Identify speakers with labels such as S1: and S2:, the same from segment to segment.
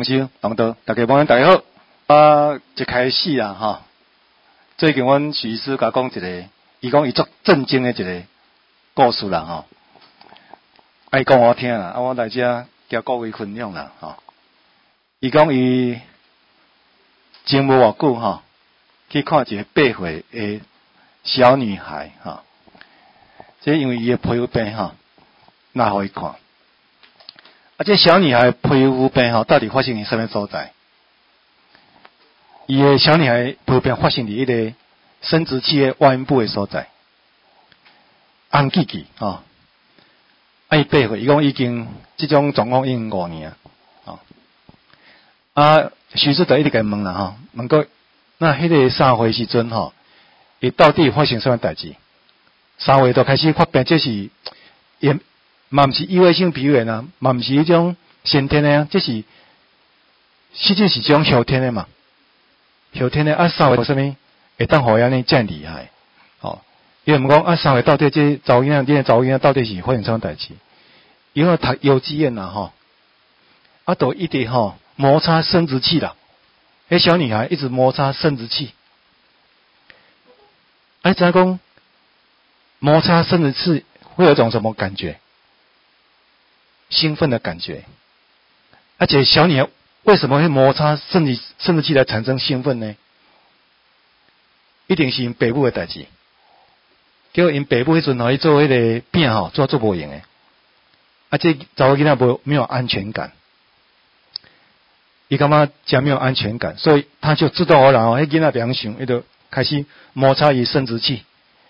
S1: 同修同道，大家晚安，大家好。一开始啊，哈，最近阮徐医师甲讲一个，伊讲伊足震惊的一个故事啦，吼。伊讲我听啦，我来遮甲各位分享啦，吼。伊讲伊前无偌久，吼，去看一个8岁的小女孩，吼。这因为伊的皮肤病，吼，拿互伊看。这小女孩皮肤病吼，到底发生伫什么所在？伊个小女孩皮肤病发生伫一个生殖器的外阴部的所在，红记记吼。伊8岁，伊讲已经这种状况已经5年啊。徐师就一直甲伊问啦吼，问过那迄个3岁时阵吼，伊到底发生什么代志？3岁就开始发病，这是也。嘛毋是异位性皮肤炎啊，嘛毋是迄种先天的啊，这是实际是这种后天的嘛。后天的3岁什么会当互伊安尼遮厉害？哦，因为毋讲3岁到底这查某囡仔，这个查某囡仔到底是发生什么代志？因为读幼稚园啦吼，都一直吼摩擦生殖器啦，迄小女孩一直摩擦生殖器。知影讲摩擦生殖器会有一种什么感觉？兴奋的感觉，而且小女孩为什么会摩擦生殖器来产生兴奋呢？一定是因爸母的代志，叫因爸母迄阵吼去做迄个饼吼，做无用的，这查某囡仔没有安全感，伊感觉真没有安全感，所以他就自动而然迄囡仔良想，伊就开始摩擦伊生殖器，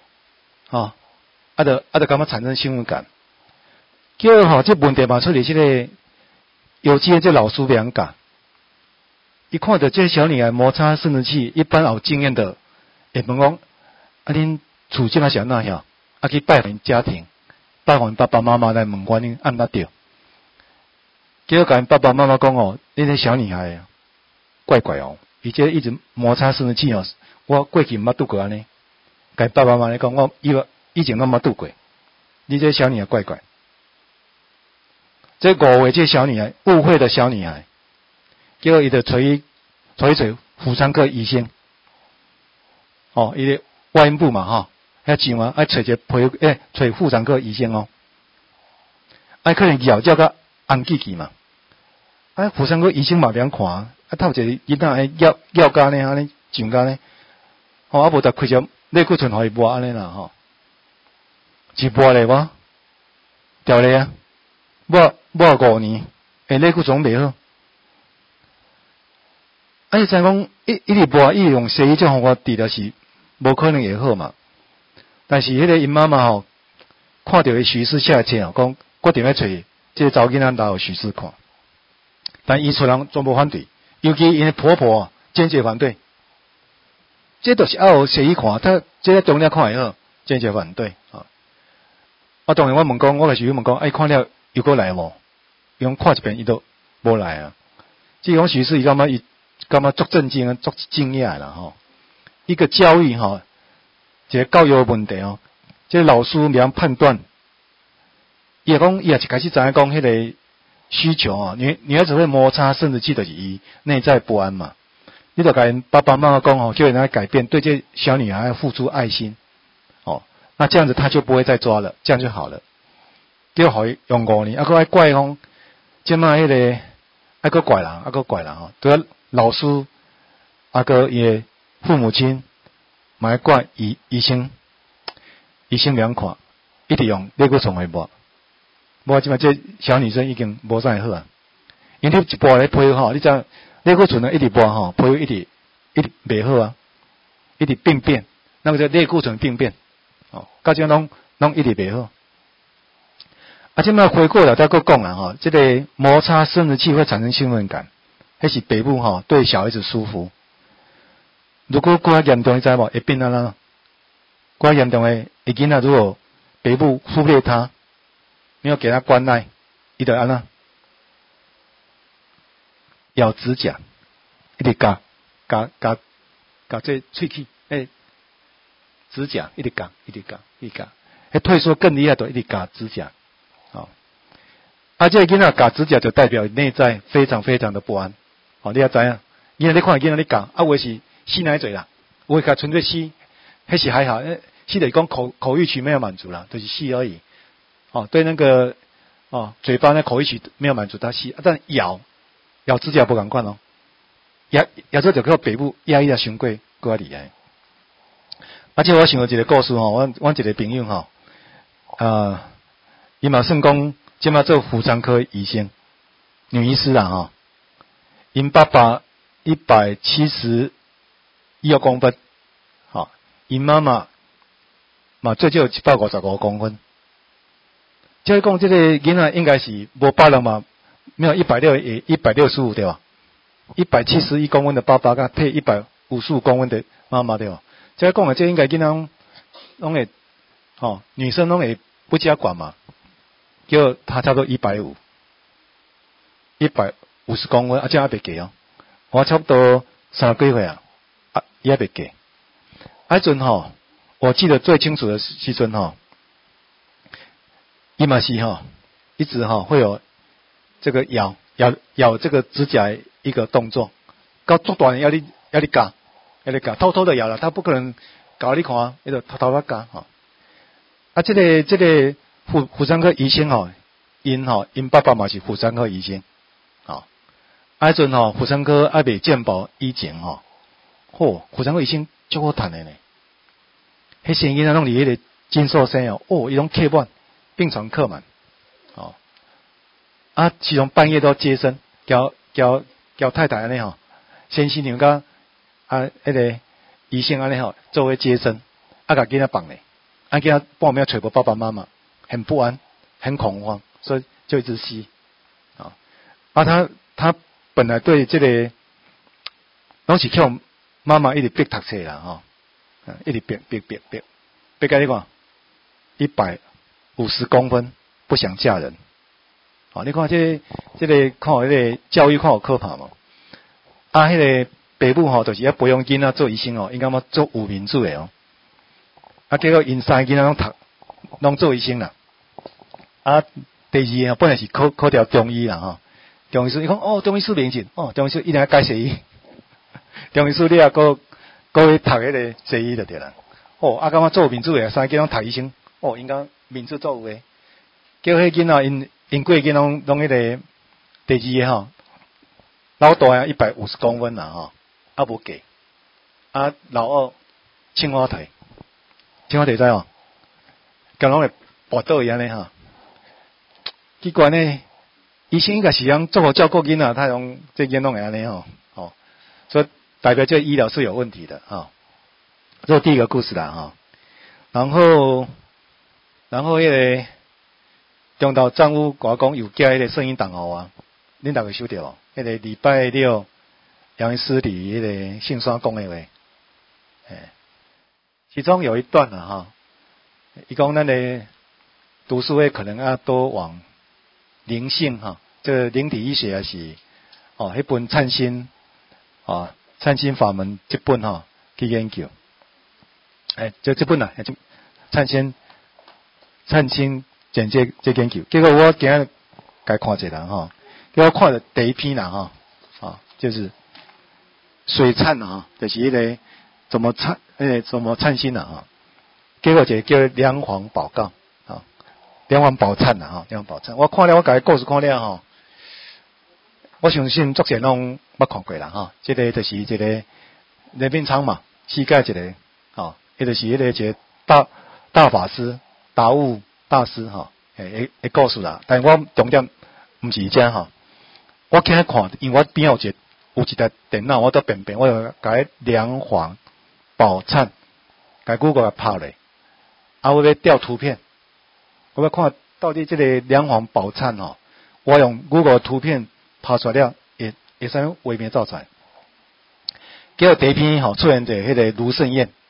S1: 就感觉产生兴奋感。叫吼，这问题嘛出伫这个幼稚园这老师两教，伊看到这小女孩摩擦生殖器，一般有经验的会问讲：恁处境是安怎样？去拜访家庭，拜访爸爸妈妈来问原因按怎对？结果甲爸爸妈妈讲哦，那个小女孩怪怪哦，伊这一直摩擦生殖器哦，我过去毋捌拄过安尼。甲爸爸妈妈讲，我以前拢捌拄过，你这小女孩怪怪。这5岁这小女孩误会的小女孩，结果伊就找妇产科医生，伊的外阴部嘛吼，遐上啊，找一个找妇产科医生哦，可能咬叫个红记记嘛，妇产科医生嘛袂晓看，透一个囡仔咬甲呢安尼上甲呢，无得开只类固醇互伊抹安尼啦吼，是抹咧无？调咧啊？抹5年，类固醇袂好。就知讲一直抹，一直用西医这方法治疗是无可能会好嘛。但是迄个因妈妈吼，看到伊徐师写册哦，讲决定要找这个查某囡仔来互徐师看。但伊厝人全部反对，尤其因的婆婆坚决反对。这都是互西医看，他这个中医看会好，坚决反对啊。当然我问讲，我甲徐师问讲，看了。又过来无？伊讲看一遍，伊都无来啊。即讲徐师伊感觉足震惊啊，足惊讶啦吼。一个教育吼，一个教育的问题哦，即个老师袂晓判断。伊也是开始知影讲迄个需求哦，女孩子会摩擦生殖器的伊内在不安嘛。你就甲爸爸妈妈讲哦，叫人家改变，对这小女孩付出爱心哦，那这样子她就不会再抓了，这样就好了。叫互伊用5年，还怪讲，即摆迄个还怪人吼，都要老师，伊的父母亲，嘛怪医生两看，一直用类固醇来抹，即摆这小女生已经无啥好啊，因为一抹咧皮肤吼，你知类固醇一直抹吼，皮肤一直袂好啊，一直病变，那个叫类固醇病变，到这拢一直袂好。即摆回过来再讲啦吼，这个摩擦生殖器会产生兴奋感，迄是爸母吼对小孩子舒服。如果更严重，你知无会变安怎？更严重的囡仔，如果爸母忽略他，没有给他关爱，伊就安怎？咬指甲，一直夹这喙齿，指甲一直夹，退缩更厉害，就一直夹指甲。这个囡仔夹指甲就代表内在非常非常的不安， 你也知影，囡仔你看囡仔你教，有诶是死哪侪啦，有诶甲纯粹死，迄是还好，死就是讲口欲区没有满足啦，就是死而已。对那个嘴巴那口欲区没有满足，它死，但咬指甲不同款咬做就靠北部压抑啊伤过较厉害。而且我想到一个故事阮一个朋友伊嘛算讲即马做妇产科医生，女医师啦因爸爸171公分，因妈妈嘛最少155公分。即讲这个囡仔应该是无巴人嘛，没有165对吧？171公分的爸爸，配155公分的妈妈对吧？即讲这应该囡仔拢会女生拢会不加管嘛，叫他差不多150公分，这还袂计我差不多30几岁也袂计。迄阵我记得最清楚的时阵伊嘛是一直会有这个咬这个指甲一个动作，到足大要你咬，偷偷的咬了，他不可能搞你看，伊就偷偷的咬这个妇产科医生因爸爸嘛是妇产科医生迄阵妇产科还未健保以前妇产科医生足好赚的呢。迄些囡仔拢伫迄个金寿生伊拢客满，病床客满其中半夜都接生，叫太太安尼先新娘甲迄个医生安尼作为接生，甲囡仔放咧，囡仔半暝找无爸爸妈妈，很不安，很恐慌，所以就一直吸他本来对这个拢是靠妈妈一直逼读册啦一直逼甲你看150公分不想嫁人你看这个看迄个教育看有可怕嘛迄个爸母就是要培养囡仔做医生应该要做有民主的结果因3个囡仔拢做医生啦第二本来是考调中医啦中医师伊讲中医师名字中医师一定要改西医中医师你也搁去读迄个西医就对啦感觉做民主的3个囡仔读医生应该民主做有诶叫迄囡仔因几个囡仔拢迄个第二个老大150公分啦无计老二青蛙腿知敢拢会跋倒伊安尼奇怪呢，医生应该是通做好照顾囡仔，他用这囡拢会安尼所以代表这医疗是有问题的这是第一个故事啦然后迄个中昼丈夫甲我讲有寄迄个圣经档阮大家收到迄个礼拜六杨医师伫迄个信山讲的话其中有一段伊讲咱的读书会可能要多往灵性这个灵体医学也是迄本灿新法门这本去研究这本灿新简介这研究，结果我今日该看一下结果看了第一篇啦就是水灿就是迄个怎么灿新结果就叫梁皇宝告梁皇宝灿梁皇宝灿，我看了我甲故事看了我相信作者拢捌看过啦这个就是一个雷宾昌嘛，世界一个迄就是迄个一个大法师达悟大师的故事啦，但我重点毋是这我起来看，因为我边有一台电脑，我都便我就甲梁皇宝灿甲 Google 拍咧我要调图片，我要看到底这个梁皇宝灿我用 Google 图片拍出来了会使画面照出来，结果第一篇出现在迄个卢胜彦，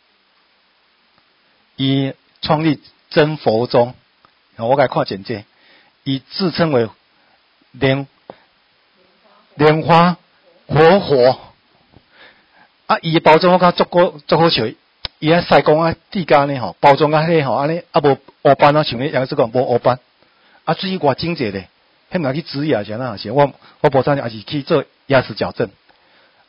S1: 伊创立真佛宗我甲看简介，伊自称为莲花活伊的包装我感觉足好笑，伊西讲地价呢包装迄个安尼无黑斑像咧杨师讲无黑斑水偌精济咧，迄若去植牙是安怎是我无知影，也是去做牙齿矫正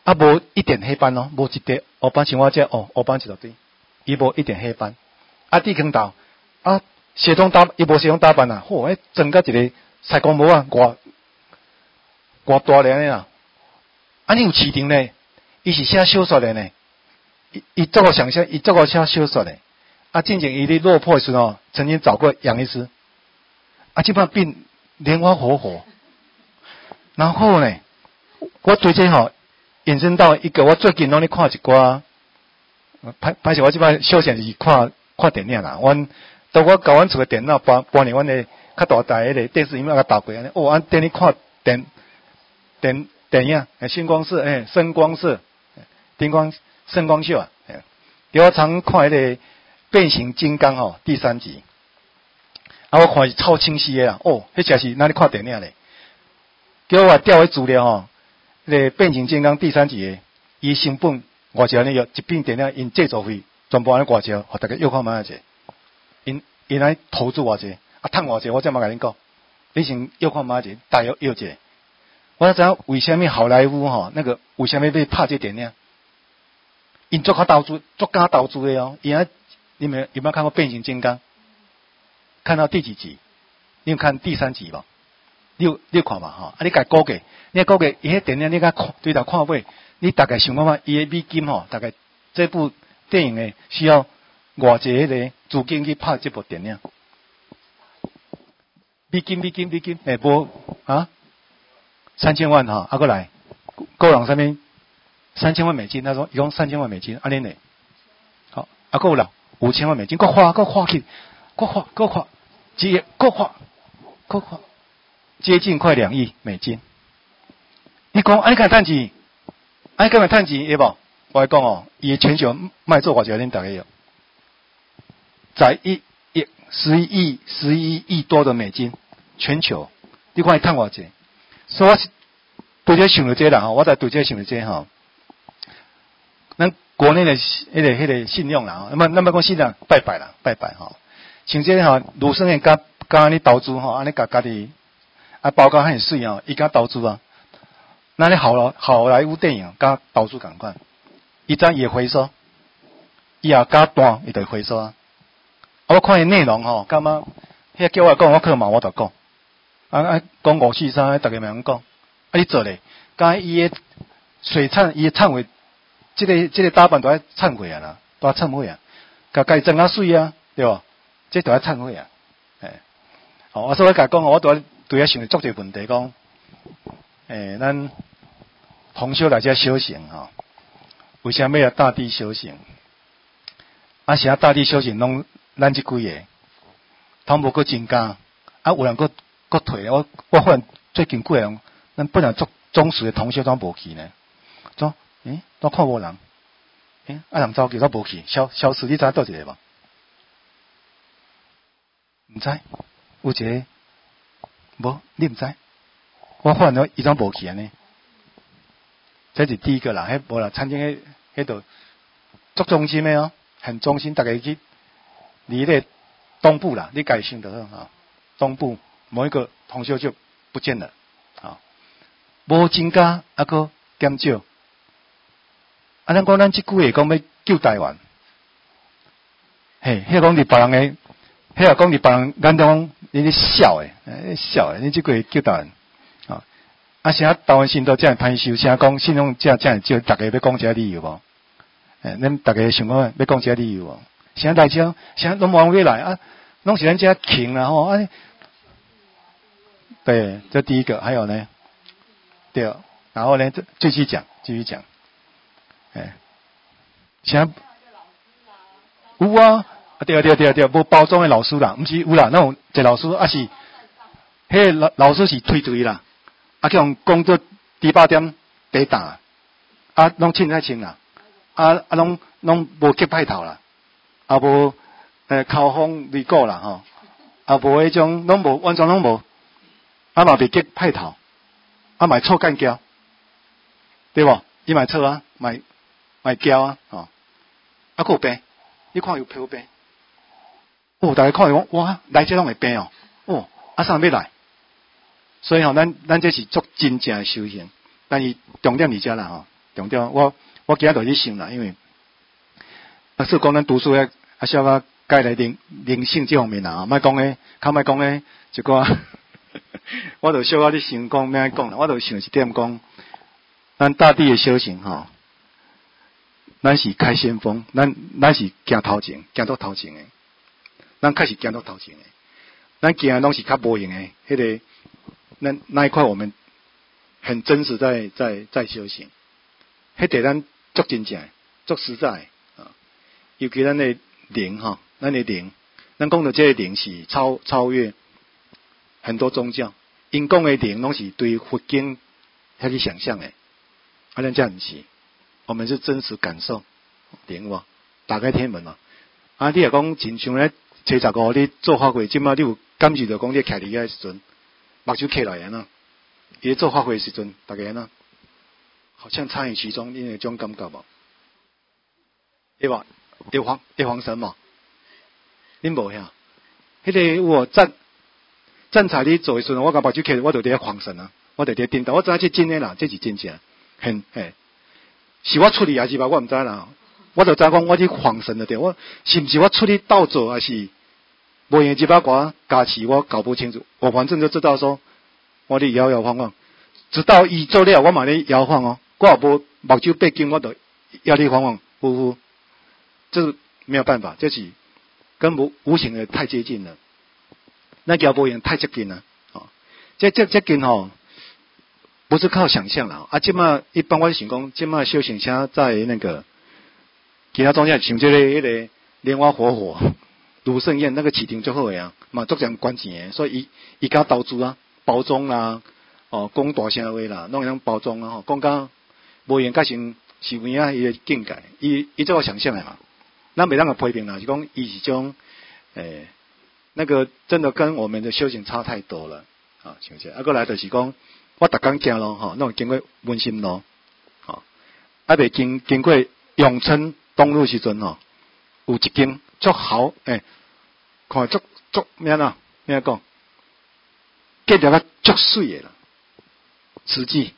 S1: 啊，无一点黑斑哦，无一块黑斑，像我这黑斑一大堆，伊无一点黑斑。啊，地坑道啊，血统打伊无血统打扮啊，嚯，迄整个一个采光膜啊，偌大咧啊！啊，你有市场咧，伊是写小说的呢，伊做个想象，伊做个写小说的。啊，进前伊咧落魄时候，曾经找过杨医师，啊，即摆变莲花火火。然后呢，我对这吼延伸到一个，我最近拢咧看一寡，歹势我即摆休闲是看电影啦。当我甲阮厝的电脑搬入阮的较大台迄个电视荧幕甲倒过安尼，俺等你看电影，声光色，声光色，声光秀啊。我常看迄个变形金刚吼第3集，啊，我看是超清晰的啦。迄真是哪里看电影咧？叫我调迄资料吼，迄个变形金刚第3集的，伊成本偌济呢？一片电影因制作费全部安尼偌济，互大家约看卖者。因来投资偌济，啊，趁偌济，我才嘛甲恁讲。你先约看卖者，大约约者。我知影为虾米好莱坞吼那个为虾米要拍这电影？因做较投资，做敢投资的哦。因你们有没有看过变形金刚？看到第几集？你有看第3集无？你有看嘛吼？啊，你家估计，你估计伊迄电影你甲看对头看尾，你大概想办法，伊的美金吼，大概这部电影的需要偌济迄个资金去拍这部电影？美金，无啊？3000万哈，啊，过来，个人上面3000万美金，他说一共3000万美金，安尼呢？好，啊，够了5000万美金，够花去，够花，够花，接近快2亿美金。你讲安尼敢趁钱？安尼敢趁钱会无？我讲哦，伊全球卖做偌济，恁大家有，在11亿多的美金，全球，你看伊趁偌济？所以我对这想到这啦吼，我在对这想到这吼，咱国内的迄个信用啦，那么讲信用拜拜吼，像这吼卢生燕甲安尼投资吼，安尼家己啊包甲很水吼，伊甲投资啊，那你好莱坞电影甲投资共款，伊怎也回收，伊也加单伊就回收啊。我看伊内容吼，感觉迄叫我讲，我靠嘛，我就讲。讲543，大家咪讲，啊，你做咧？讲伊的水产，伊的产位，这个打扮都要忏悔啊啦，都要忏悔啊，家装啊水啊，对无？这都要忏悔啊，好，所以我甲讲，我都对遐想做一个问题，讲，咱同修来遮修行吼，为虾米要大地修行？啊，是啊，大地修行拢咱这几个，他无搁增加，啊，有人搁退，我发现最近几个人，咱本来做忠实的同修怎无去呢？都看无人，啊人走去都无去，消失，你知影倒一个无？毋知，有一个无，你毋知？我发现了，伊怎无去安尼？这是第一个啦，无啦，参加迄度足中心的哦，很中心，大家去离咧东部啦，你家己想得好啊，东部。某一个同修就不见了，啊，无增加，啊个减少，啊，咱讲咱即句话讲要救台湾，迄讲伫别人诶，迄讲伫别人眼中你咧笑诶，你即句话救台湾，啊，啥台湾信徒遮尔歹收，啥讲信用遮尔少，大家要讲一下理由无？恁大家想讲要讲一下理由无？啥来遮，啥拢无人要来啊，拢是咱遮穷啦吼，啊。对，这第一个，还有呢，对，然后呢，继续讲，像有啊，对，无包装的老师啦，毋是有啦，那种一老师啊是，迄个老师是推推啦，啊叫人讲做200点地打，啊拢清啦，啊拢无结派头啦，啊无口风离果啦吼，啊无迄种拢无完全拢无。啊嘛袂结派头，啊买错干胶，对无？伊买错啊，买胶啊，啊有病，你看有漂病，大家看伊讲，哇，来这拢会病哦，啊啥要来？所以吼，咱这是做真正的修行，但是重点伫遮啦吼， 重点我今仔就去想啦，因为是讲咱读书要小可该来灵性这方面啦，莫讲诶，较莫讲诶，一个我就小可咧想讲咩讲啦，我就想一点讲，咱大地诶修行吼，咱是开先锋，咱是行头前，行到头前诶，咱开始行到头前诶，咱行拢是较无用诶，迄个那一块我们很真实在修行，迄个咱足真正足实在啊，尤其咱诶灵吼，咱诶灵，咱讲到这个灵是超越很多宗教，因讲诶灵拢是对佛经遐去想象诶，咱这毋是，我们是真实感受灵喎，打开天门嘛。你若讲真像咧初15你做法会，即马你有感受到讲你徛伫遐时阵，目睭起来安那，伊做法会时阵，大家安那，好像参与其中，你有种感觉无？对吧？会防神嘛？恁无遐？迄个有站彩你做诶时阵，我甲目睭起来，我就伫遐防神啊，我就伫颠倒，我知影这真诶啦，这是真正，是我出力还是吧？我毋知啦。我就知讲我去防神了对，我是毋是我出去倒做，还是无用这把我加持，我搞不清楚。我反正就知道说，我咧摇摇晃晃，直到伊做了，我嘛咧摇晃哦。我也无目睭闭紧，我就摇里晃晃，呼，这是没有办法，这是跟无形的太接近了。那摇无用太接近了，这近吼。不是靠想象啦，即马一般我是想讲，即马修行者在那个其他宗教像这个迄个莲花火卢胜燕那个起庭最好呀，嘛做这关钱的，所以伊甲投资啊，包装啦，讲大声话啦，弄样包装啊，讲甲无用甲成是有影伊个境界，伊做我想象的嘛，咱袂当个批评啦，是讲伊是种那个真的跟我们的修行差太多了啊，像这过来就是讲。我逐工行路吼，拢经过文心路，未经过永春东路时阵吼，有一间足好看足咩啊？咩讲？建得个足水的啦，慈济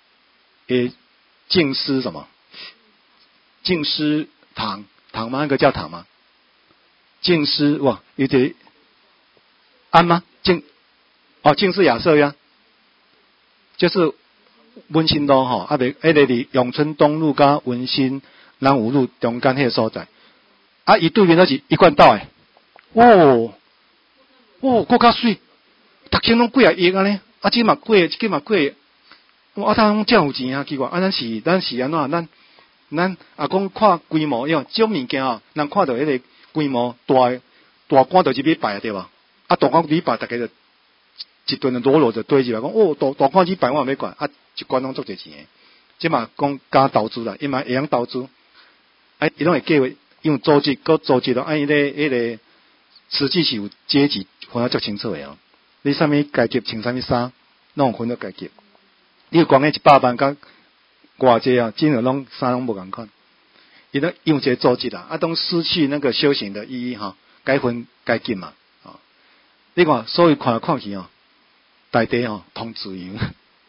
S1: 净思什么？净思堂吗？那个叫堂吗？净思哇，有点安吗？净思亚舍呀。就是文心路吼，袂迄个伫永春东路甲文心南五路中间迄个所在，伊对面那是一贯道诶，够较水，读起拢几啊亿安尼，即嘛贵，通遮有钱啊？奇怪，咱是安怎？咱讲看规模，因为种物件哦，人看到迄个规模大官就是礼拜对吧？大官礼拜大家就。一顿的裸就堆起来，讲大看几百万没管，一关拢足侪钱的，即嘛讲加投资啦，伊嘛会晓投资，伊拢会计划用组织咯，伊咧迄个实际是有阶级分得足清楚的哦。你啥物阶级穿啥物衫，拢有分得阶级。你有讲个100万甲偌济啊，真的拢衫拢无共款。伊咧用一个组织啦，当失去那个修行的意义哈，该分该进嘛，你看，所以看去哦。大地通自由，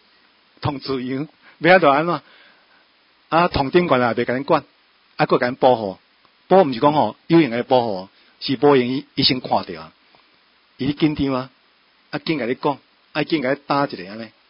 S1: 要安怎通顶管也袂甲恁管，佫甲恁保护，毋是讲有用诶保护，是保用伊先看着啊，伊紧张啊，紧甲你讲，紧甲你打一个安尼，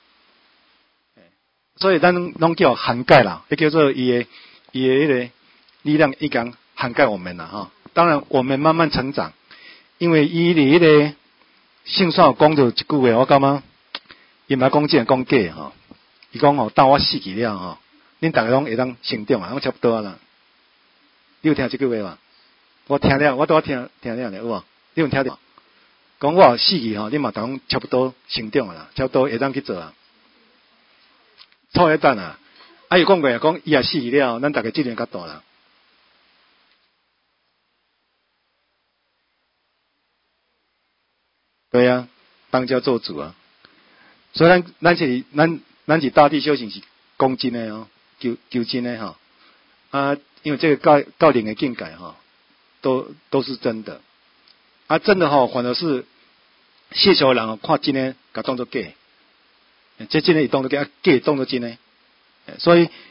S1: 所以咱拢叫涵盖啦，叫做伊诶迄个力量已经涵盖我们啦当然，我们慢慢成长，因为伊伫迄个。圣上讲到一句话，我感觉伊嘛讲真讲假吼。伊讲等我死去了恁逐个拢会当成长啊，我差不多啦。你有听这句话吗？我听了，我拄听了有无？你有听到？讲我死去恁嘛当差不多成长啦，差不多会当去做啊。错一等啊！伊讲过讲伊也死去了，咱逐个责任较大啦。对啊，当家做主啊！所以咱是大地修行是讲真的求真的因为这个教灵的境界都是真的真的反而是世俗人看真的，甲当作假，这真的当作假，假当作真的，所以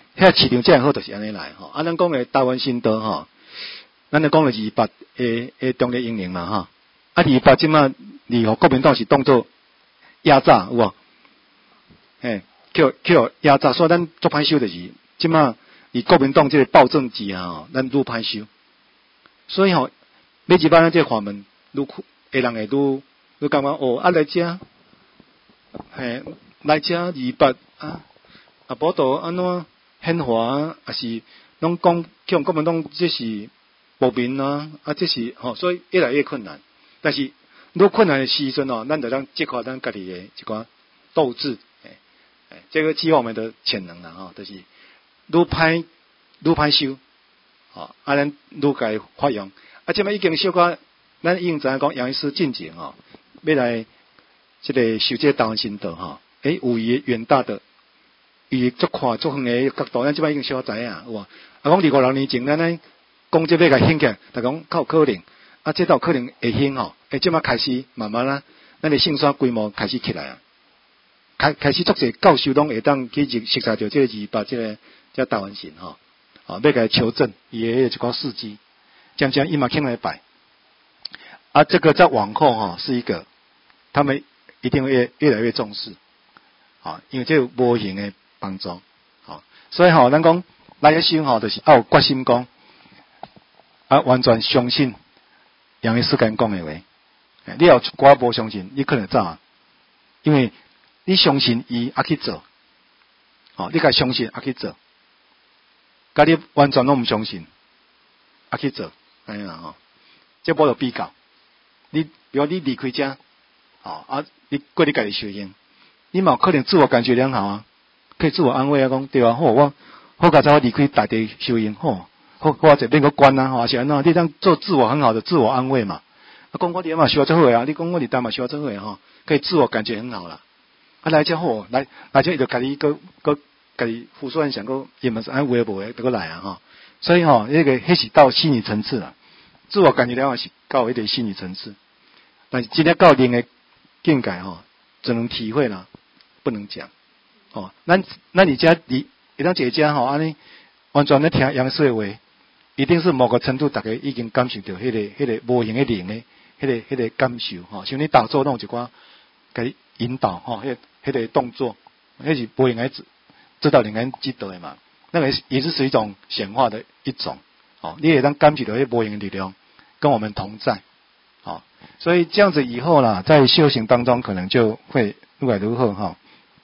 S1: 遐市场正好就是安尼来吼。啊，咱讲的台湾新道吼，咱咧讲的是200诶中立英灵嘛吼。啊，200即马离国民党是当作压榨有无？嘿，叫压榨，所以咱做歹收就是即马以国民党这个暴政治啊吼，咱愈歹收。所以吼，每一摆咱这华门愈会人会愈感觉哦，啊来遮，嘿，来遮200啊，啊无道安怎宪法啊是拢讲叫国民党这是暴民啊，啊这是吼，所以越来越困难。但是愈困难的时阵哦，咱就当激发咱家己的一寡斗志，这个激发我们的潜能啦吼，就是愈歹收，吼，啊咱愈该发扬，啊即摆已经小可，咱已经知影讲杨医师进前吼，要来这个修这台湾新道吼，有伊远大的。伊足看足远诶角度，咱即摆已经小知影，有无？啊，讲25年前，咱咧讲这要甲兴起来，就讲较有可能，啊，这倒有可能会兴吼。即摆开始慢慢啦，咱诶圣山规模开始起来啊，开始足侪教授拢会当去熟悉着这个200这台湾神吼，要甲伊求证伊诶一寡事迹，渐渐伊嘛肯来摆。啊，这个在往后哈是一个，他们一定会越来越重视，啊，因为这有无形诶帮助，好，所以吼，咱讲来一生吼，就是要有决心讲，啊，完全相信杨医师讲的话。你要我无相信，你可能怎啊？因为你相信伊啊去做，哦，你甲相信啊去做，甲你完全拢唔相信啊去做，安尼啦吼，这无得比较。你比如你离开家，哦啊，你过你家己修行，你嘛有可能自我感觉良好啊。可以自我安慰啊，讲对啊，我刚才我离开大地修行，我这边个关啊，是安怎？你当做自我很好的自我安慰嘛。啊，讲我哋嘛需要做伙啊，你讲我哋单嘛需要做伙吼，可以自我感觉很好啦。啊，来遮好，来遮就家己个家己胡思乱想，个也嘛是安慰无诶，得个来啊吼。所以吼，迄是到心理层次啦，自我感觉良好是到一个心理层次，但是今天到另诶境界吼，只能体会啦，不能讲。哦，咱你家一当一家吼，安尼完全咧听杨师的话，一定是某个程度大家已经感受到迄个无形的灵的迄个感受吼，像你打坐弄一寡，给引导吼，迄个动作，迄是无形的指导灵感指导的嘛，那个也是属于一种显化的一种，哦，你也当感受到迄无形的力量跟我们同在，哦，所以这样子以后啦，在修行当中可能就会愈来愈好哈。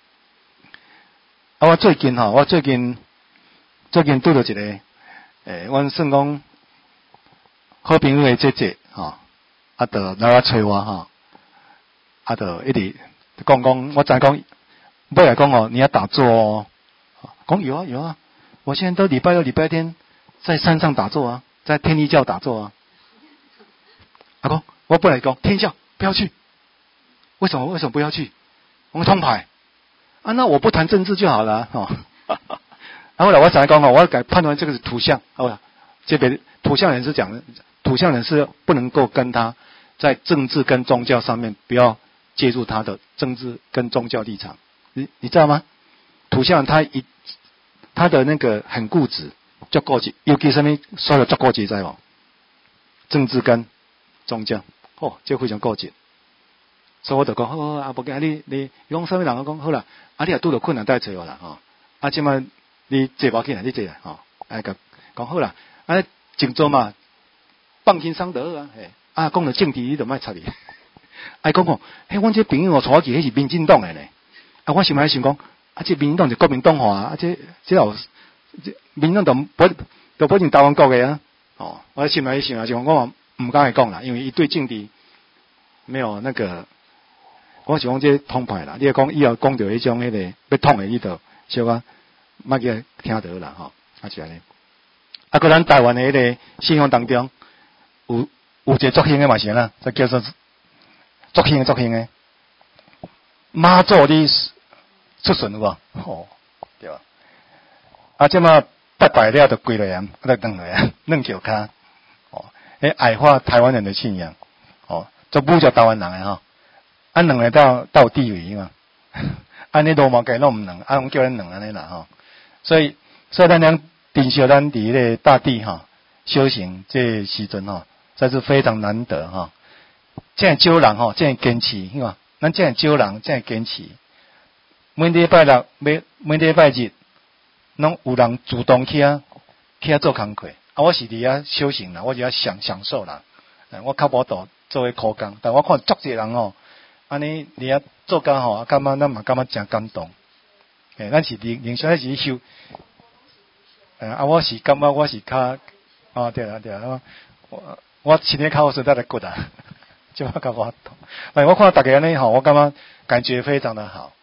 S1: 啊，我最近拄到一个，阮算讲好朋友的姐姐吼，啊，就来找我吼，啊，就一直讲，我知讲，尾来讲哦，你要打坐哦，讲有啊，我现在都礼拜六、礼拜天在山上打坐啊，在天一教打坐啊。阿公，我本来讲天一教不要去，为什么不要去？我们通牌。啊，那我不谈政治就好了哦。然后来我才讲哦，我要改判断这个是图像，好吧？这边图像人是讲的，图像人是不能够跟他在政治跟宗教上面不要介入他的政治跟宗教立场，你知道吗？图像他的那个很固执，足固执，尤其什么说的足固执，知无？政治跟宗教，这非常固执。所以我就讲好，啊，无紧，你讲什么人？我讲好啦，啊，你若拄到困难，再找我啦，吼。啊，即摆你坐无起来，你坐啦，吼。啊，讲好啦，啊，静坐嘛，放轻松就好啊，嘿。啊，讲到政治，你就莫插你。啊，讲，嘿，阮这朋友带我去，迄是民进党的呢。啊，我想讲，啊，这民进党是国民党化啊，这民进党就不进台湾国的啊。哦，我想想，我唔敢讲啦，因为伊对政治没有那个。我是讲这通派啦，你讲以后讲到迄种迄个要通的，你就小可莫去听到啦吼，啊是安尼。啊，搁咱台湾的迄个信仰当中，有一个作兴的嘛是啦，这叫做作兴的。妈祖你出巡有无？吼，对吧？啊，这么拜了就跪落来，再转来啊，弄脚骹，哦，矮化台湾人的信仰，哦，做不叫台湾人的吼。两个到地位嘛，安尼罗马界拢唔能，我叫咱两安尼啦吼。所以所以咱俩珍惜咱伫迄个大地修行这时阵实在是非常难得这样少人这样坚持，咱这样少人这样坚持。每礼拜六、每礼拜日，拢有人主动去做工课。我是伫遐修行啦，我是遐享受啦。我较无做伙苦工，但我看足侪人安尼伫遐做工感觉咱嘛感觉真感动。咱是灵修，咱是修。我是感觉我是较对啦，我身体较好，所以才来骨啊，就较无法度。我看大家安尼我感觉非常的好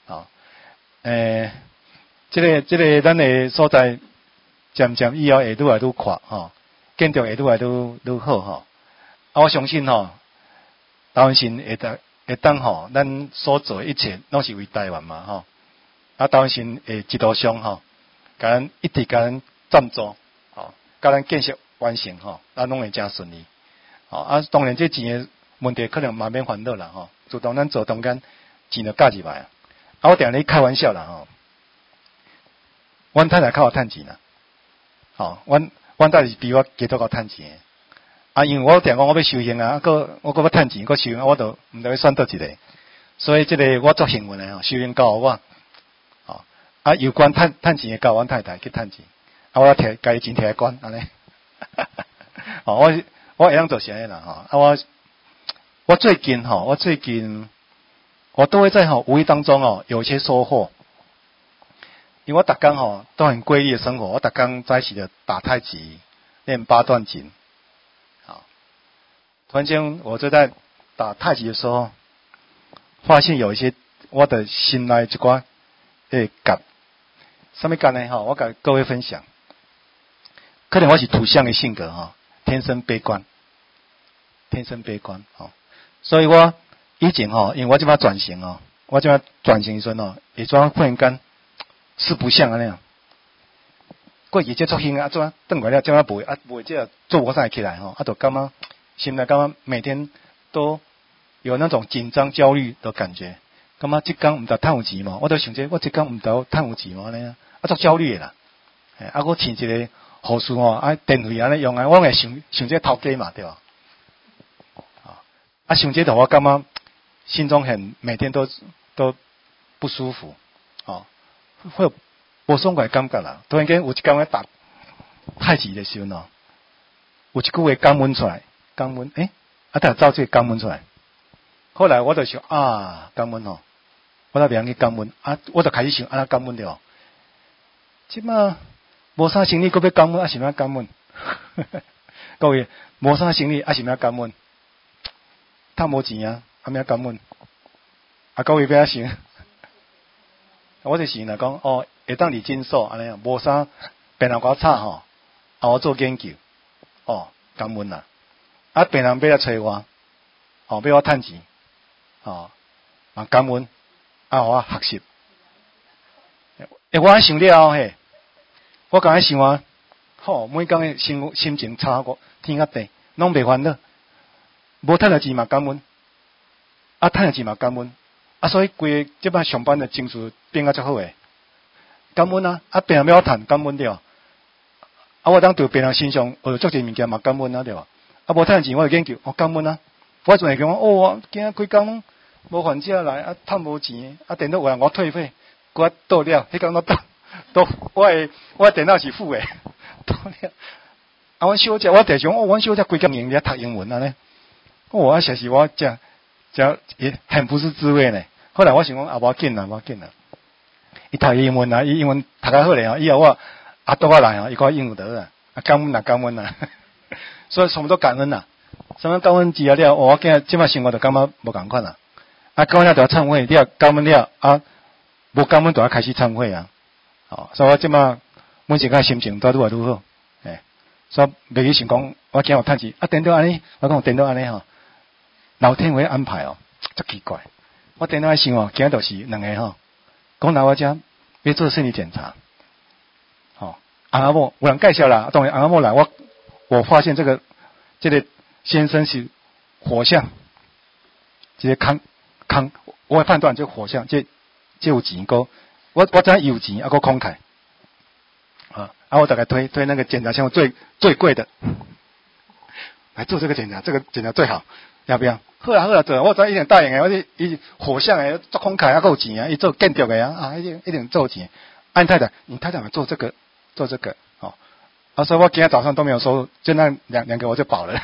S1: 这个咱的所在，渐渐以后会愈来愈快建筑会愈来愈好我相信台湾神会当咱所做一切拢是为台湾嘛台湾神会一路上甲咱一直甲咱赞助甲咱建设完成咱拢会真顺利当然这钱的问题可能嘛免烦恼啦自动咱做中间钱就加入来我定咧开玩笑啦阮太太较有趁钱啦阮太太是比我加多较趁钱因为我定讲我要修行我要趁钱，修行我就毋知要选倒一个，所以这个我足幸运的修行教我有关趁钱的教阮太太去趁钱我摕家己钱摕来管安尼我会晓做啥个啦我最近我都会在无意当中有一些收获，因为我逐工都很规律的生活，我逐工在一起的打太极，练八段锦突然间我就在打太极的时候，发现有一些我的心内一寡感，什么感呢我跟各位分享，可能我是土象的性格天生悲观所以我以前因为我即摆转型我即摆转型的时阵会怎忽然间四不像那样，过去接触兴怎转过来怎袂这做无啥起来就感觉心内感觉每天都有那种紧张焦虑的感觉，感觉即工毋得趁有钱嘛，我都想我即工毋得趁有钱嘛安尼足焦虑的啦我请一个护士电费安尼用我会想这头家嘛对吧想这就我感觉心中每天都不舒服会有无爽快感觉啦。突然间有一天我打太极的时候有一句话感恩出来，感恩他照这个感恩出来，后来我就想感恩我要怎去感恩我就开始想怎感恩了即摆无啥生理搁要感恩是要感恩各位无啥生理是要感恩趁无钱要感恩各位要想我就想啦讲会当伫诊所安尼无啥病人我吵我做研究感恩啦病人要来找我要我趁钱感恩我学习我想了后我刚才想每工的心情差过天甲地拢袂烦恼，无趁到钱嘛感恩趁到钱嘛感恩所以规个即摆上班的情绪变甲足好诶，感恩病人要我趁感恩对我当对病人身上学足侪物件嘛感恩对吧无趁钱我就研究感恩我阵会讲我今仔规工无患者来趁无钱电脑有人我退费我倒了迄工倒我电脑是负诶倒了阮小姐我第想阮小姐规工用咧读英文安尼实是我这也很不是滋味呢。后来我想讲无要紧啦伊读英文伊英文读较好咧以后我倒我来伊讲应付得感恩啦所以什么都感恩啦，什么感恩之后了我今仔即摆生活就感觉无共款啦感恩了就要忏悔你感恩了无感恩就要开始忏悔所以我即摆每一个心情都愈来愈好所以袂去想讲我今日有趁钱电脑安尼我讲电脑安尼老天爷安排足奇怪我电脑想今日就是两个讲来我遮要做身体检查阿某有人介绍啦当然阿某来我发现这个先生是火象这个康我会判断这火象这有钱我知有钱还佫慷慨我大概推那个检查项目最贵的，来做这个检查，这个检查最好，要不要？好啊，做，我知一定答应的，我是伊火象的，做空卡还够钱啊，伊做建筑的啊，一定做钱。按太太，你太太嘛做这个，所以我今天早上都没有收入，就那两个我就饱了。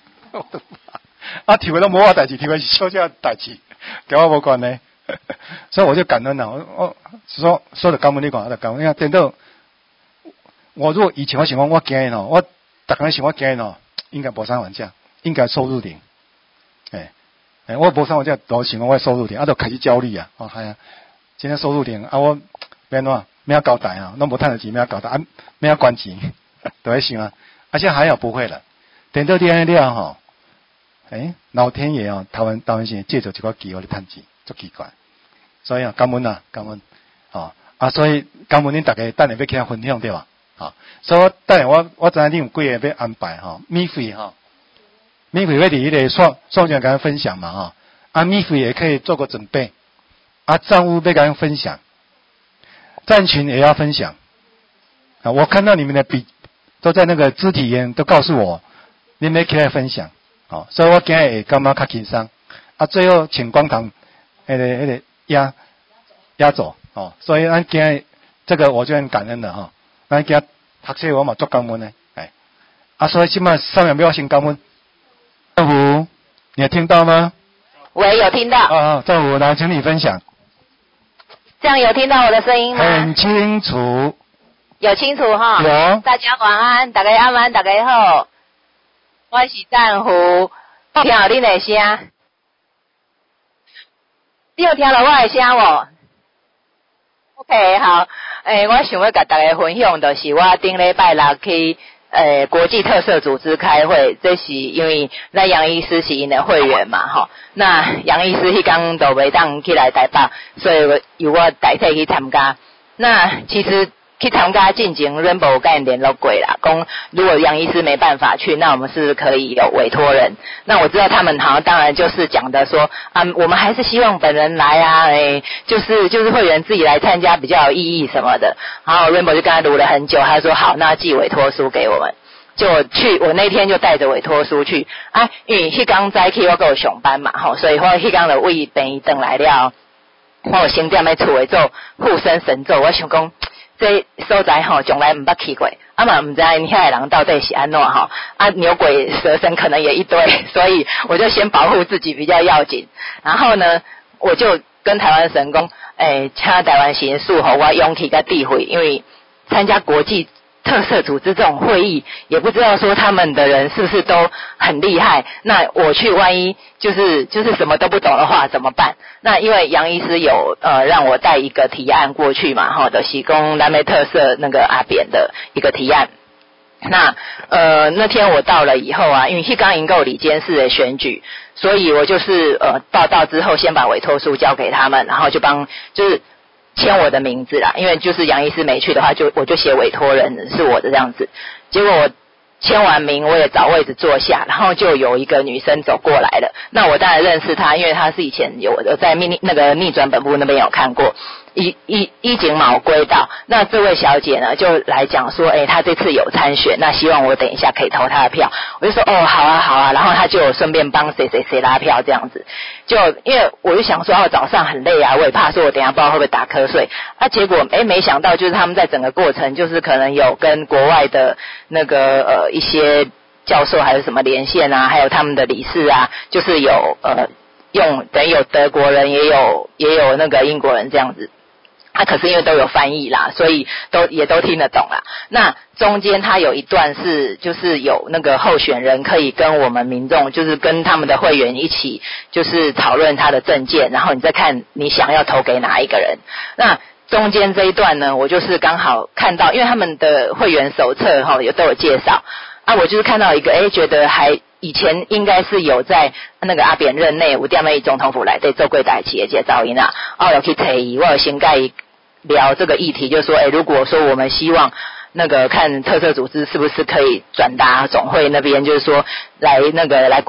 S1: 体会都无我代志，体会是小姐代志，跟我无关呢。所以我就感恩了，我说的感恩你讲，就感恩。你看，等到我如果以前我想讲我今日我大概想我今日应该无啥玩价，应该收入点。我无啥玩价，都想我收入点，就开始焦虑啊！系啊，今天收入点我免怎免交代啊，拢无趁到钱免交代免关钱，都会想啊。现在还好不会了，等到这样了老天爷台湾先借着这个机会来趁钱，足奇怪。所以感恩啊，感恩所以感恩恁大家等下要起来分享对吧？所以等下我知影恁有几个要安排免费免费要伫迄个双向跟他分享嘛免费也可以做个准备账务要跟他分享，站群也要分享我看到你们的笔都在那个肢体言都告诉我你们要起来分享所以我今日会感觉较轻松最后请光堂那个压轴所以咱今日这个我就很感恩的咱今日读书我嘛做感恩的所以现在上面不要先感恩。政府，你有听到吗？
S2: 喂，有听到。
S1: 政府，来，请你分享。
S2: 这样有听到我的声音吗？
S1: 很清楚。
S2: 有清楚哈？
S1: 有。
S2: 大家晚安，大家晚安，大家好。我是战虎，听到恁的声。你有听到我的声无 ？OK， 好。我想要甲大家分享，就是我顶礼拜六去。国际特色组织开会，这是因为那杨医师是因的会员嘛，那杨医师迄天都袂当起来台北，所以由我代替去参加。那其实去参加进前 Rainbow 有跟人联络过啦，讲如果杨医师没办法去，那我们是不是可以有委托人？那我知道他们好像当然就是讲的说我们还是希望本人来就是会员自己来参加比较有意义什么的。然后 Rainbow 就跟他撸了很久，他说好，那寄委托书给我们。就去，我那天就带着委托书去因为迄天早起我还有上班嘛所以我迄天就为病医回来了，我先踮咧厝诶做护身神咒，我想讲这所在从来毋捌去过，嘛毋知遐个人到底是安怎牛鬼蛇神可能也一堆，所以我就先保护自己比较要紧。然后呢，我就跟台湾神讲，请台湾神赐予我勇气甲智慧，因为参加国际特色组织这种会议，也不知道说他们的人是不是都很厉害。那我去万一就是什么都不懂的话怎么办？那因为杨医师有让我带一个提案过去嘛，就是讲南美特色那个阿扁的一个提案。那那天我到了以后因为刚营购里监事的选举，所以我就是报到之后先把委托书交给他们，然后就就是签我的名字啦，因为就是杨医师没去的话，我就写委托人是我的这样子。结果我签完名，我也找位置坐下，然后就有一个女生走过来了。那我当然认识她，因为她是以前有在那个逆转本部那边有看过。一景毛归到，那这位小姐呢就来讲说，她这次有参选，那希望我等一下可以投她的票。我就说好啊，然后她就顺便帮谁拉票这样子。就因为我就想说早上很累我也怕说我等一下不知道会不会打瞌睡结果没想到就是他们在整个过程就是可能有跟国外的那个一些教授还是什么连线还有他们的理事就是有等于有德国人也有那个英国人这样子。可是因为都有翻译啦，所以也都听得懂啦。那中间他有一段是就是有那个候选人可以跟我们民众就是跟他们的会员一起就是讨论他的政见，然后你再看你想要投给哪一个人。那中间这一段呢，我就是刚好看到，因为他们的会员手册都有介绍我就是看到一个觉得还以前应该是有在那个阿扁任内有踮咧总统府内底做过代志的这噪音有去提我有先跟伊聊这个议题，就是说如果说我们希望那个看特色组织是不是可以转达总会那边，就是说来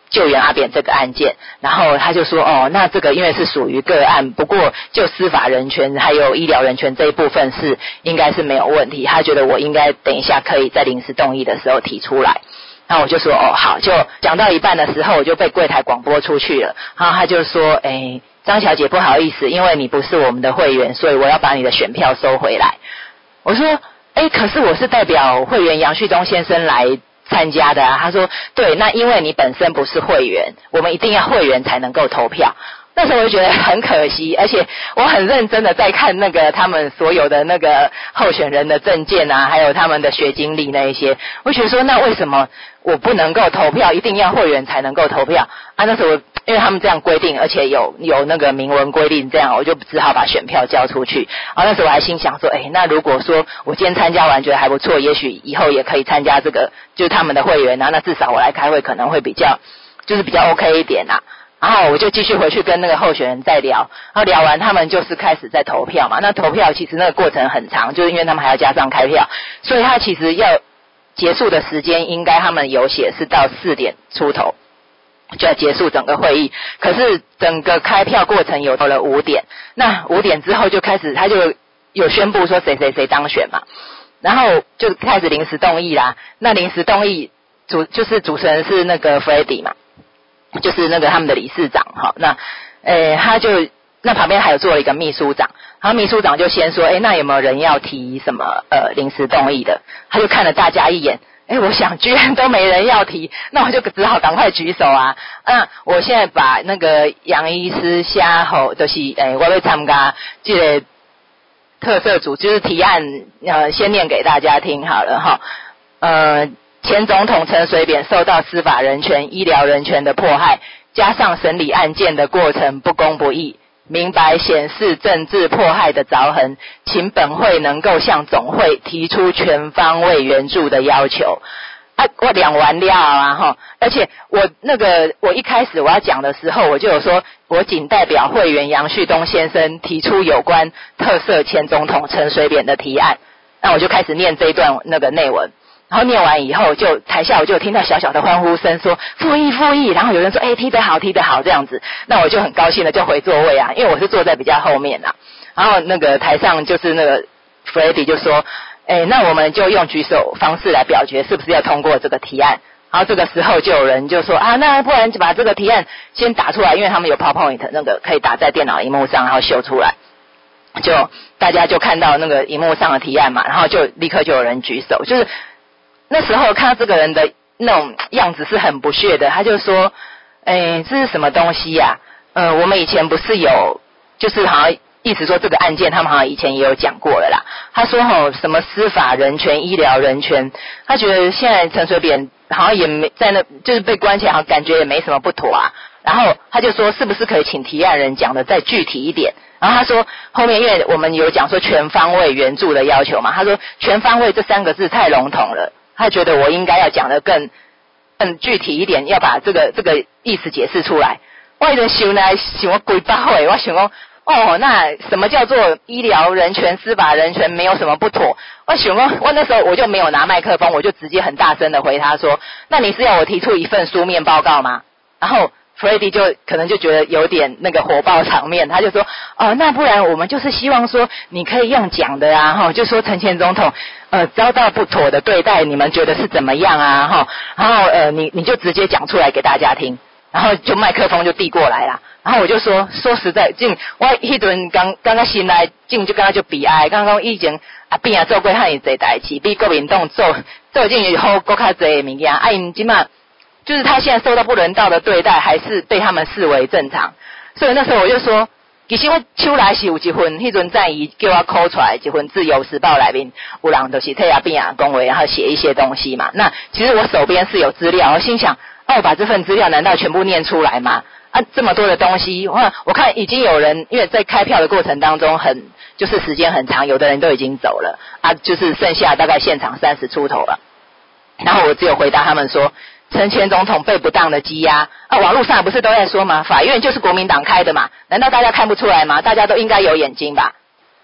S2: 救援阿扁这个案件，然后他就说哦，那这个因为是属于个案，不过就司法人权还有医疗人权这一部分是应该是没有问题，他觉得我应该等一下可以在临时动议的时候提出来。然后我就说哦好，就讲到一半的时候我就被柜台广播出去了，然后他就说张小姐不好意思，因为你不是我们的会员，所以我要把你的选票收回来。我说可是我是代表会员杨旭东先生来参加的啊。他说对，那因为你本身不是会员，我们一定要会员才能够投票。那时候我就觉得很可惜，而且我很认真的在看那个他们所有的那个候选人的证件啊，还有他们的学经历那一些，我觉得说那为什么我不能够投票，一定要会员才能够投票啊？那时候因为他们这样规定，而且有那个明文规定，这样我就只好把选票交出去。然后那时候我还心想说那如果说我今天参加完觉得还不错，也许以后也可以参加这个就是他们的会员啊，那至少我来开会可能会比较 OK 一点啊。然后我就继续回去跟那个候选人再聊，然后聊完他们就是开始在投票嘛。那投票其实那个过程很长，就是因为他们还要加上开票，所以他其实要结束的时间应该他们有写是到4点出头就要结束整个会议，可是整个开票过程有到了5点，那5点之后就开始他就有宣布说谁谁谁当选嘛，然后就开始临时动议啦。那临时动议就是主持人是那个 Freddy 嘛，就是那个他们的理事长哈。他就那旁边还有做了一个秘书长，然后秘书长就先说那有没有人要提什么临时动议的，他就看了大家一眼，我想居然都没人要提，那我就只好赶快举手啊。我现在把那个杨医师写好，就是我要参加这个特色组就是提案先念给大家听好了哈。前总统陈水扁受到司法人权、医疗人权的迫害，加上审理案件的过程不公不义，明白显示政治迫害的凿痕，请本会能够向总会提出全方位援助的要求。我讲完了啊而且我一开始我要讲的时候，我就有说我仅代表会员杨旭东先生提出有关特赦前总统陈水扁的提案，那我就开始念这一段那个内文。然后念完以后，就台下我就有听到小小的欢呼声，说复议，然后有人说提得好这样子，那我就很高兴的就回座位啊，因为我是坐在比较后面啊。然后那个台上就是那个 Freddy 就说那我们就用举手方式来表决是不是要通过这个提案。然后这个时候就有人就说那不然就把这个提案先打出来，因为他们有 PowerPoint 那个可以打在电脑萤幕上，然后秀出来，就大家就看到那个萤幕上的提案嘛，然后就立刻就有人举手。就是那时候看到这个人的那种样子是很不屑的，他就说这是什么东西呀我们以前不是有就是好像意思说这个案件他们好像以前也有讲过了啦。他说什么司法人权、医疗人权，他觉得现在陈水扁好像也没在那就是被关起来，好像感觉也没什么不妥啊。然后他就说是不是可以请提案人讲的再具体一点。然后他说后面因为我们有讲说全方位援助的要求嘛，他说全方位这3个字太笼统了，他觉得我应该要讲得更具体一点，要把这个意思解释出来。我就想来想我几百回，我想说那什么叫做医疗人权、司法人权没有什么不妥？我想说我那时候我就没有拿麦克风，我就直接很大声的回他说，那你是要我提出一份书面报告吗？然后 Freddy 就可能就觉得有点那个火爆场面，他就说那不然我们就是希望说你可以用讲的啊就说陈前总统遭到不妥的对待，你们觉得是怎么样啊然后你就直接讲出来给大家听。然后就麦克风就递过来啦。然后我就说实在我迄阵刚醒来就刚刚就悲哀，刚刚以前边做过遐尼侪代志，比国民党做以后更较侪的物件因现在就是他现在受到不人道的对待，还是被他们视为正常。所以那时候我就说，其实我手内是有一份，迄阵在伊叫我抠出来一份《自由时报》内面，有人就是替阿边讲话，然后写一些东西嘛。那其实我手边是有资料，我心想，我把这份资料难道全部念出来吗？这么多的东西，我看已经有人因为在开票的过程当中就是时间很长，有的人都已经走了就是剩下大概现场30出头了。然后我只有回答他们说，陈前总统被不当的羁押网络上不是都在说吗？法院就是国民党开的嘛，难道大家看不出来吗？大家都应该有眼睛吧。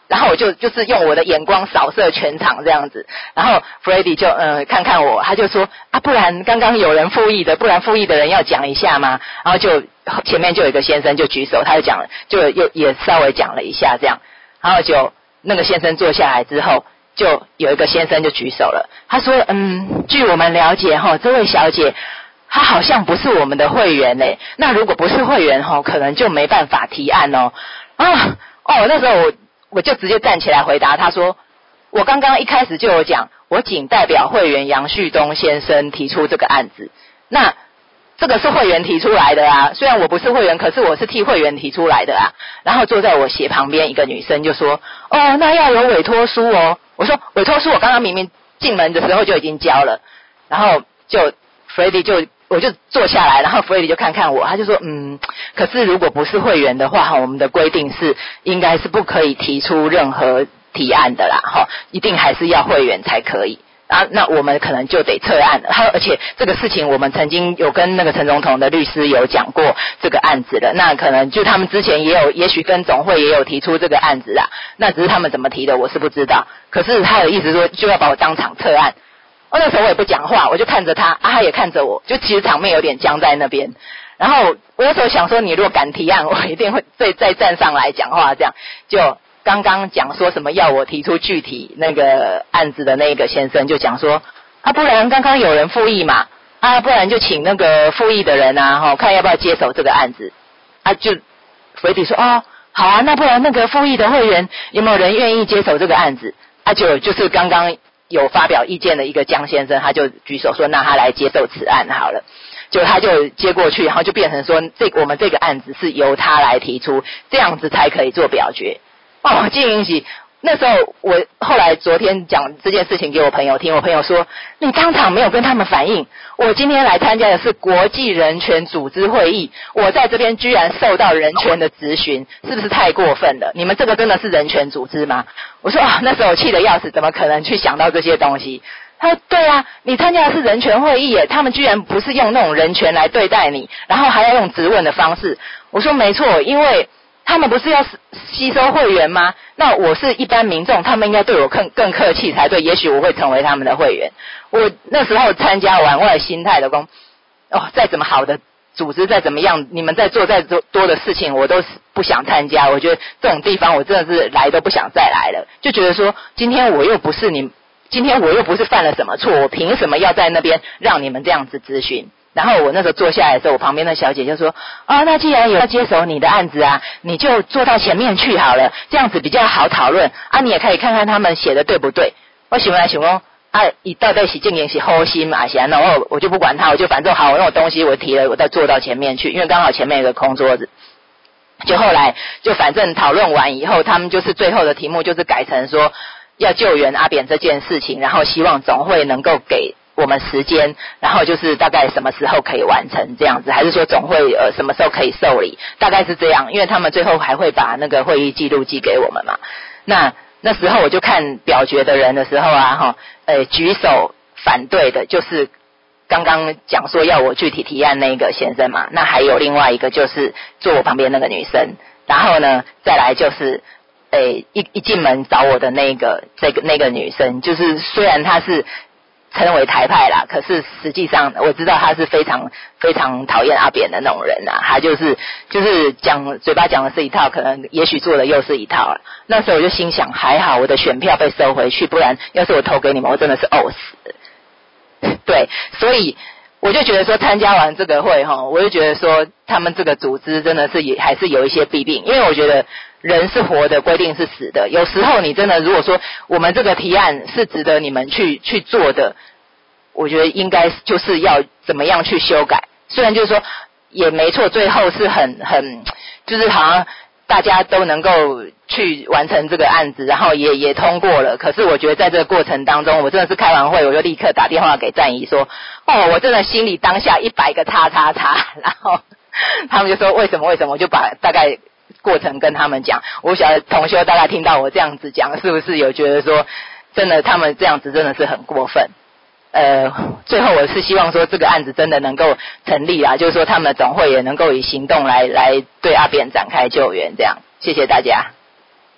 S2: 然后我就是用我的眼光扫射全场这样子，然后 Freddy 就看看我，他就说啊，不然刚刚有人复议的，不然复议的人要讲一下吗？然后就前面就有一个先生就举手，他就讲了，就也稍微讲了一下这样，然后就那个先生坐下来之后，就有一个先生就举手了，他说据我们了解齁，这位小姐她好像不是我们的会员欸，那如果不是会员齁，可能就没办法提案哦。那时候我就直接站起来回答他说，我刚刚一开始就有讲，我仅代表会员杨旭东先生提出这个案子，那这个是会员提出来的啊，虽然我不是会员，可是我是替会员提出来的啊。然后坐在我斜旁边一个女生就说，那要有委托书哦。我说委托书我刚刚明明进门的时候就已经交了，然后就 Freddy 我就坐下来，然后 Freddy 就看看我，他就说可是如果不是会员的话，我们的规定是应该是不可以提出任何提案的啦，一定还是要会员才可以啊。那我们可能就得撤案了。而且这个事情我们曾经有跟那个陈总统的律师有讲过这个案子的，那可能就他们之前也许跟总会也有提出这个案子啦，那只是他们怎么提的我是不知道，可是他的意思说就要把我当场撤案。那时候我也不讲话，我就看着他他也看着我，就其实场面有点僵在那边。然后我那时候想说，你如果敢提案，我一定会再站上来讲话这样。就刚刚讲说什么要我提出具体那个案子的那个先生就讲说，不然刚刚有人复议嘛，不然就请那个复议的人看要不要接手这个案子。就Freddy说好啊，那不然那个复议的会员有没有人愿意接手这个案子？就是刚刚有发表意见的一个江先生，他就举手说，那他来接受此案好了。就他就接过去，然后就变成说，我们这个案子是由他来提出，这样子才可以做表决。金云喜，那时候我后来昨天讲这件事情给我朋友听，我朋友说，你当场没有跟他们反映，我今天来参加的是国际人权组织会议，我在这边居然受到人权的质询，是不是太过分了？你们这个真的是人权组织吗？我说那时候我气得要死，怎么可能去想到这些东西？他说对啊，你参加的是人权会议耶，他们居然不是用那种人权来对待你，然后还要用质问的方式。我说没错，因为他们不是要吸收会员吗？那我是一般民众，他们应该对我更客气才对，也许我会成为他们的会员。我那时候参加完，我的心态的说，再怎么好的组织，再怎么样，你们在做再多的事情，我都不想参加。我觉得这种地方我真的是来都不想再来了，就觉得说，今天我又不是犯了什么错，我凭什么要在那边让你们这样子咨询？然后我那时候坐下来的时候，我旁边的小姐就说，那既然有要接手你的案子啊，你就坐到前面去好了，这样子比较好讨论你也可以看看他们写的对不对。我想来想以到底是正经是好心嘛，然后我就不管他，我就反正好，我那种东西我提了，我再坐到前面去，因为刚好前面有个空桌子。就后来就反正讨论完以后，他们就是最后的题目就是改成说要救援阿扁这件事情，然后希望总会能够给我们时间，然后就是大概什么时候可以完成这样子，还是说总会什么时候可以受理，大概是这样，因为他们最后还会把那个会议记录寄给我们嘛。那时候我就看表决的人的时候举手反对的就是刚刚讲说要我具体提案那个先生嘛，那还有另外一个就是坐我旁边那个女生，然后呢再来就是一进门找我的那个女生，就是虽然她是称为台派啦，可是实际上我知道她是非常非常讨厌阿扁的那种人啊，她就是嘴巴讲的是一套，可能也许做的又是一套了。那时候我就心想，还好我的选票被收回去，不然要是我投给你们，我真的是呕死。对，所以我就觉得说参加完这个会我就觉得说他们这个组织真的是还是有一些弊病，因为我觉得人是活的，规定是死的。有时候你真的如果说我们这个提案是值得你们去做的，我觉得应该就是要怎么样去修改。虽然就是说也没错，最后是很就是好像大家都能够去完成这个案子，然后也通过了。可是我觉得在这个过程当中，我真的是开完会我就立刻打电话给战怡说，我真的心里当下100个叉叉叉，然后他们就说为什么，我就把大概过程跟他们讲。我晓得同修大概听到我这样子讲，是不是有觉得说真的他们这样子真的是很过分？最后我是希望说这个案子真的能够成立啊，就是说他们的总会也能够以行动来对阿扁展开救援，这样。谢谢大家。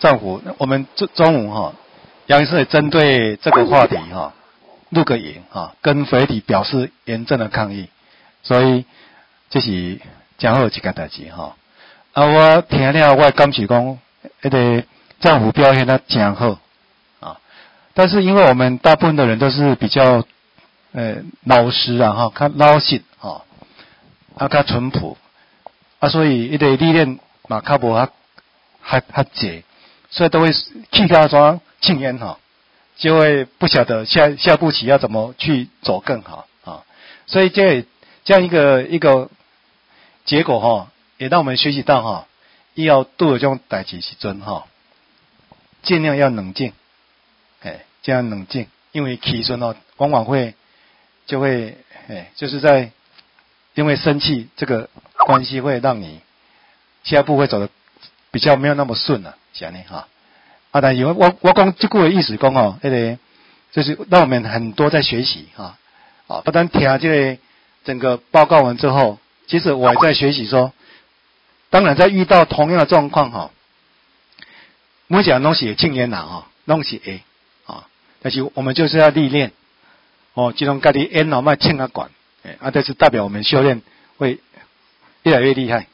S1: 丈夫，我们中午哈，杨医师也针对这个话题哈，录个影哈，跟媒体表示严正的抗议。所以这是真好一件代志哈。我听了，我感觉讲，那个丈夫表现得真好啊。但是因为我们大部分的人都是比较老实啊哈，较老实哈，较淳朴所以一个历练嘛较无较济，所以都会气到怎庆烟哈，就会不晓得下步棋要怎么去走更好啊。所以这样一个结果哈，也让我们学习到哈，要度有这种代志时阵哈，尽量要冷静，这样冷静，因为气顺往往就是在因为生气这个关系会让你下一步会走得比较没有那么顺了，是安尼哈。但是我讲这句的意思讲哦，那个就是让我们很多在学习哈，不但听这个整个报告完之后，其实我也在学习说，当然在遇到同样的状况哈，每讲东西也经验啦哈，东西会但是我们就是要历练这种家己烟脑脉清啊管但是代表我们修炼会越来越厉害